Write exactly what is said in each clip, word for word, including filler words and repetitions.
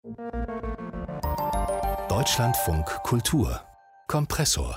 Deutschlandfunk Kultur Kompressor.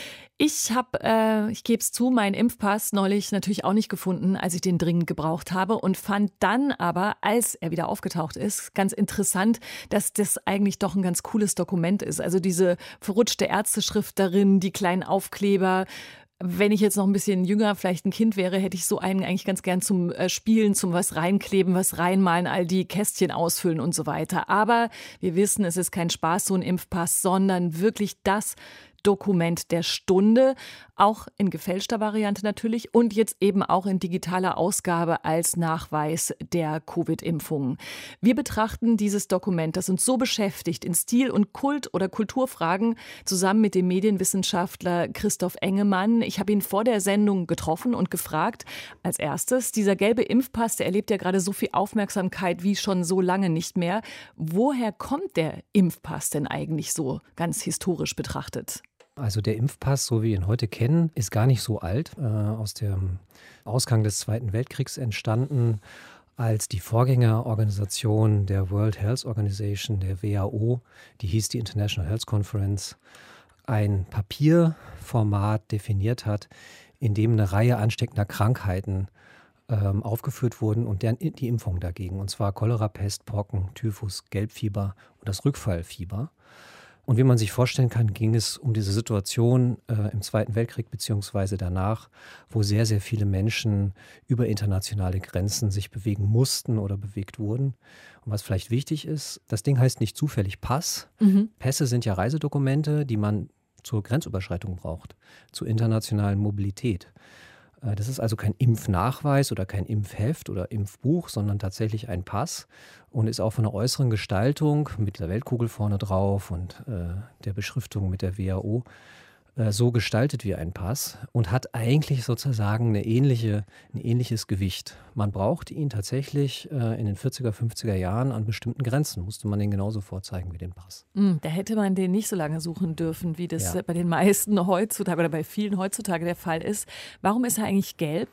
Ich habe, äh, ich gebe es zu, meinen Impfpass neulich natürlich auch nicht gefunden, als ich den dringend gebraucht habe und fand dann aber, als er wieder aufgetaucht ist, ganz interessant, dass das eigentlich doch ein ganz cooles Dokument ist. Also diese verrutschte Ärzteschrift darin, die kleinen Aufkleber. Wenn ich jetzt noch ein bisschen jünger, vielleicht ein Kind wäre, hätte ich so einen eigentlich ganz gern zum äh, Spielen, zum was reinkleben, was reinmalen, all die Kästchen ausfüllen und so weiter. Aber wir wissen, es ist kein Spaß, so ein Impfpass, sondern wirklich das Dokument der Stunde, auch in gefälschter Variante natürlich und jetzt eben auch in digitaler Ausgabe als Nachweis der Covid-Impfungen. Wir betrachten dieses Dokument, das uns so beschäftigt, in Stil- und Kult- oder Kulturfragen, zusammen mit dem Medienwissenschaftler Christoph Engemann. Ich habe ihn vor der Sendung getroffen und gefragt, als erstes, dieser gelbe Impfpass, der erlebt ja gerade so viel Aufmerksamkeit wie schon so lange nicht mehr. Woher kommt der Impfpass denn eigentlich so ganz historisch betrachtet? Also der Impfpass, so wie wir ihn heute kennen, ist gar nicht so alt, äh, aus dem Ausgang des Zweiten Weltkriegs entstanden, als die Vorgängerorganisation der World Health Organization, der W H O, die hieß die International Health Conference, ein Papierformat definiert hat, in dem eine Reihe ansteckender Krankheiten ähm, aufgeführt wurden und deren, die Impfung dagegen, und zwar Cholera, Pest, Pocken, Typhus, Gelbfieber und das Rückfallfieber. Und wie man sich vorstellen kann, ging es um diese Situation äh, im Zweiten Weltkrieg beziehungsweise danach, wo sehr, sehr viele Menschen über internationale Grenzen sich bewegen mussten oder bewegt wurden. Und was vielleicht wichtig ist, das Ding heißt nicht zufällig Pass. Mhm. Pässe sind ja Reisedokumente, die man zur Grenzüberschreitung braucht, zur internationalen Mobilität. Das ist also kein Impfnachweis oder kein Impfheft oder Impfbuch, sondern tatsächlich ein Pass und ist auch von der äußeren Gestaltung mit der Weltkugel vorne drauf und äh, der Beschriftung mit der W H O äh, so gestaltet wie ein Pass und hat eigentlich sozusagen eine ähnliche, ein ähnliches Gewicht. Man brauchte ihn tatsächlich äh, in den vierziger, fünfziger Jahren an bestimmten Grenzen, musste man den genauso vorzeigen wie den Pass. Mm, da hätte man den nicht so lange suchen dürfen, wie das ja. bei den meisten heutzutage oder bei vielen heutzutage der Fall ist. Warum ist er eigentlich gelb?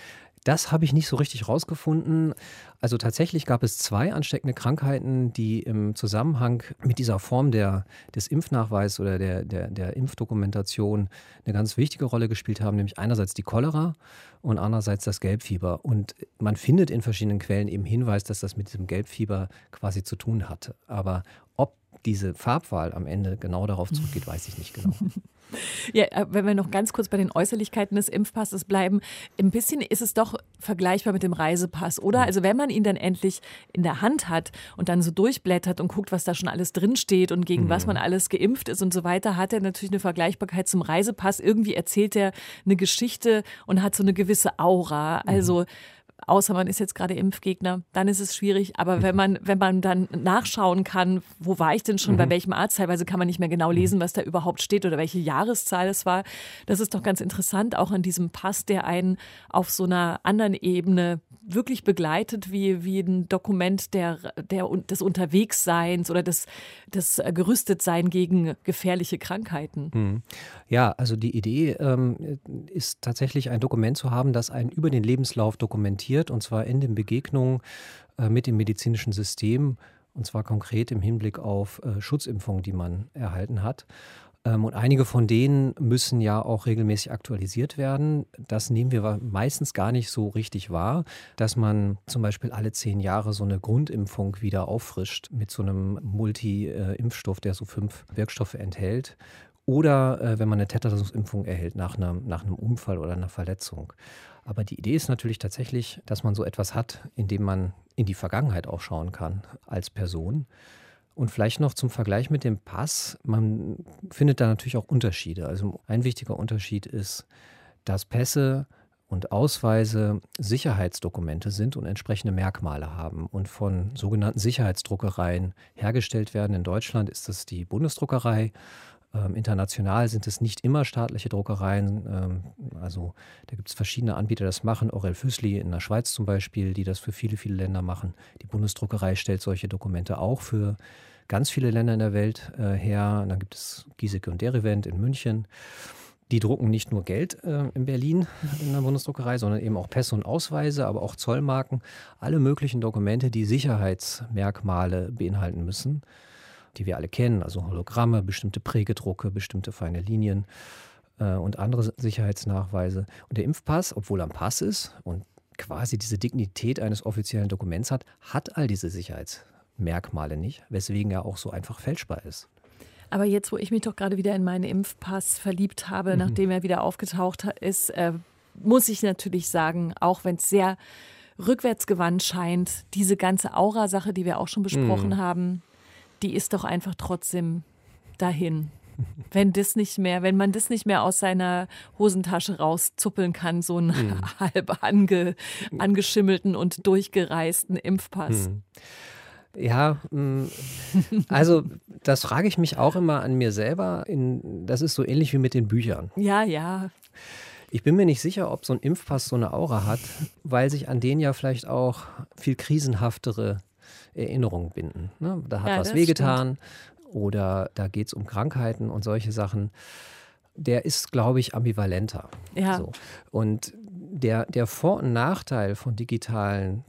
Das habe ich nicht so richtig rausgefunden. Also tatsächlich gab es zwei ansteckende Krankheiten, die im Zusammenhang mit dieser Form der, des Impfnachweises oder der, der, der Impfdokumentation eine ganz wichtige Rolle gespielt haben, nämlich einerseits die Cholera und andererseits das Gelbfieber. Und man findet in verschiedenen Quellen eben Hinweis, dass das mit diesem Gelbfieber quasi zu tun hatte. Aber ob diese Farbwahl am Ende genau darauf zurückgeht, weiß ich nicht genau. Ja, wenn wir noch ganz kurz bei den Äußerlichkeiten des Impfpasses bleiben, ein bisschen ist es doch vergleichbar mit dem Reisepass, oder? Also wenn man ihn dann endlich in der Hand hat und dann so durchblättert und guckt, was da schon alles drinsteht und gegen mhm. was man alles geimpft ist und so weiter, hat er natürlich eine Vergleichbarkeit zum Reisepass. Irgendwie erzählt er eine Geschichte und hat so eine gewisse Aura. Also mhm. außer man ist jetzt gerade Impfgegner, dann ist es schwierig. Aber wenn man, wenn man dann nachschauen kann, wo war ich denn schon, mhm. bei welchem Arzt, teilweise kann man nicht mehr genau lesen, was da überhaupt steht oder welche Jahreszahl es war. Das ist doch ganz interessant, auch an diesem Pass, der einen auf so einer anderen Ebene wirklich begleitet, wie, wie ein Dokument der, der, des Unterwegsseins oder des, des Gerüstetsein gegen gefährliche Krankheiten. Mhm. Ja, also die Idee ähm, ist tatsächlich ein Dokument zu haben, das einen über den Lebenslauf dokumentiert, und zwar in den Begegnungen äh, mit dem medizinischen System, und zwar konkret im Hinblick auf äh, Schutzimpfungen, die man erhalten hat. Ähm, und einige von denen müssen ja auch regelmäßig aktualisiert werden. Das nehmen wir meistens gar nicht so richtig wahr, dass man zum Beispiel alle zehn Jahre so eine Grundimpfung wieder auffrischt mit so einem Multi-Impfstoff, der so fünf Wirkstoffe enthält. Oder äh, wenn man eine Tetanusimpfung erhält nach einem, nach einem Unfall oder einer Verletzung. Aber die Idee ist natürlich tatsächlich, dass man so etwas hat, in dem man in die Vergangenheit auch schauen kann als Person. Und vielleicht noch zum Vergleich mit dem Pass. Man findet da natürlich auch Unterschiede. Also ein wichtiger Unterschied ist, dass Pässe und Ausweise Sicherheitsdokumente sind und entsprechende Merkmale haben und von sogenannten Sicherheitsdruckereien hergestellt werden. In Deutschland ist das die Bundesdruckerei. Ähm, international sind es nicht immer staatliche Druckereien. Ähm, also da gibt es verschiedene Anbieter, die das machen. Aurel Füssli in der Schweiz zum Beispiel, die das für viele, viele Länder machen. Die Bundesdruckerei stellt solche Dokumente auch für ganz viele Länder in der Welt äh, her. Und dann gibt es Giesecke und Derivent in München. Die drucken nicht nur Geld äh, in Berlin in der Bundesdruckerei, sondern eben auch Pässe und Ausweise, aber auch Zollmarken, alle möglichen Dokumente, die Sicherheitsmerkmale beinhalten müssen, die wir alle kennen, also Hologramme, bestimmte Prägedrucke, bestimmte feine Linien äh, und andere Sicherheitsnachweise. Und der Impfpass, obwohl er ein Pass ist und quasi diese Dignität eines offiziellen Dokuments hat, hat all diese Sicherheitsmerkmale nicht, weswegen er auch so einfach fälschbar ist. Aber jetzt, wo ich mich doch gerade wieder in meinen Impfpass verliebt habe, mhm. nachdem er wieder aufgetaucht ist, äh, muss ich natürlich sagen, auch wenn es sehr rückwärtsgewandt scheint, diese ganze Aura-Sache, die wir auch schon besprochen mhm. haben, die ist doch einfach trotzdem dahin. Wenn das nicht mehr, wenn man das nicht mehr aus seiner Hosentasche rauszuppeln kann, so einen mhm. halb ange, angeschimmelten und durchgereisten Impfpass. Mhm. Ja, also das frage ich mich auch immer an mir selber. In, das ist so ähnlich wie mit den Büchern. Ja, ja. Ich bin mir nicht sicher, ob so ein Impfpass so eine Aura hat, weil sich an den ja vielleicht auch viel krisenhaftere Erinnerungen binden. Ne? Da hat ja, was wehgetan stimmt. Oder da geht es um Krankheiten und solche Sachen. Der ist, glaube ich, ambivalenter. Ja. So. Und der, der Vor- und Nachteil von digitalen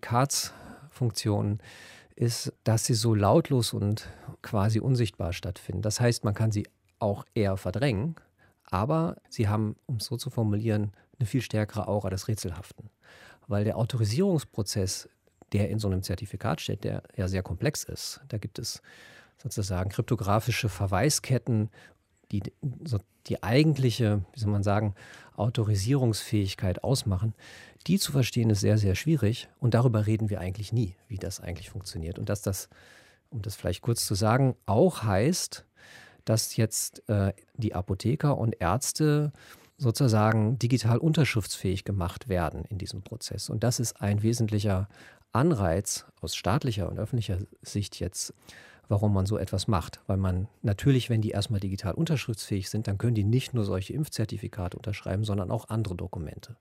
Zertifikatsfunktionen ist, dass sie so lautlos und quasi unsichtbar stattfinden. Das heißt, man kann sie auch eher verdrängen, aber sie haben, um es so zu formulieren, eine viel stärkere Aura des Rätselhaften. Weil der Autorisierungsprozess, der in so einem Zertifikat steht, der ja sehr komplex ist, da gibt es sozusagen kryptografische Verweisketten, die so die eigentliche, wie soll man sagen, Autorisierungsfähigkeit ausmachen. Die zu verstehen ist sehr, sehr schwierig und darüber reden wir eigentlich nie, wie das eigentlich funktioniert. Und dass das, um das vielleicht kurz zu sagen, auch heißt, dass jetzt äh, die Apotheker und Ärzte sozusagen digital unterschriftsfähig gemacht werden in diesem Prozess. Und das ist ein wesentlicher Anreiz aus staatlicher und öffentlicher Sicht jetzt, warum man so etwas macht. Weil man natürlich, wenn die erstmal digital unterschriftsfähig sind, dann können die nicht nur solche Impfzertifikate unterschreiben, sondern auch andere Dokumente.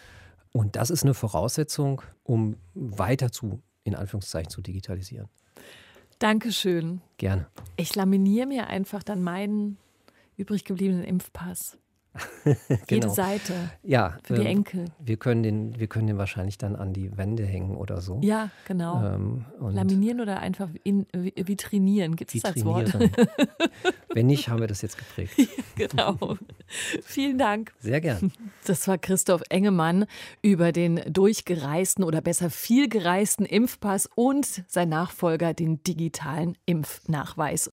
Und das ist eine Voraussetzung, um weiter zu, in Anführungszeichen, zu digitalisieren. Dankeschön. Gerne. Ich laminiere mir einfach dann meinen übrig gebliebenen Impfpass. Genau. Jede Seite. Ja, für die ähm, Enkel. Wir können, den, wir können den wahrscheinlich dann an die Wände hängen oder so. Ja, genau. Ähm, und Laminieren oder einfach in, vitrinieren. Gibt es das als Wort? Wenn nicht, haben wir das jetzt geprägt. Ja, genau. Vielen Dank. Sehr gern. Das war Christoph Engemann über den durchgereisten oder besser viel gereisten Impfpass und sein Nachfolger, den digitalen Impfnachweis.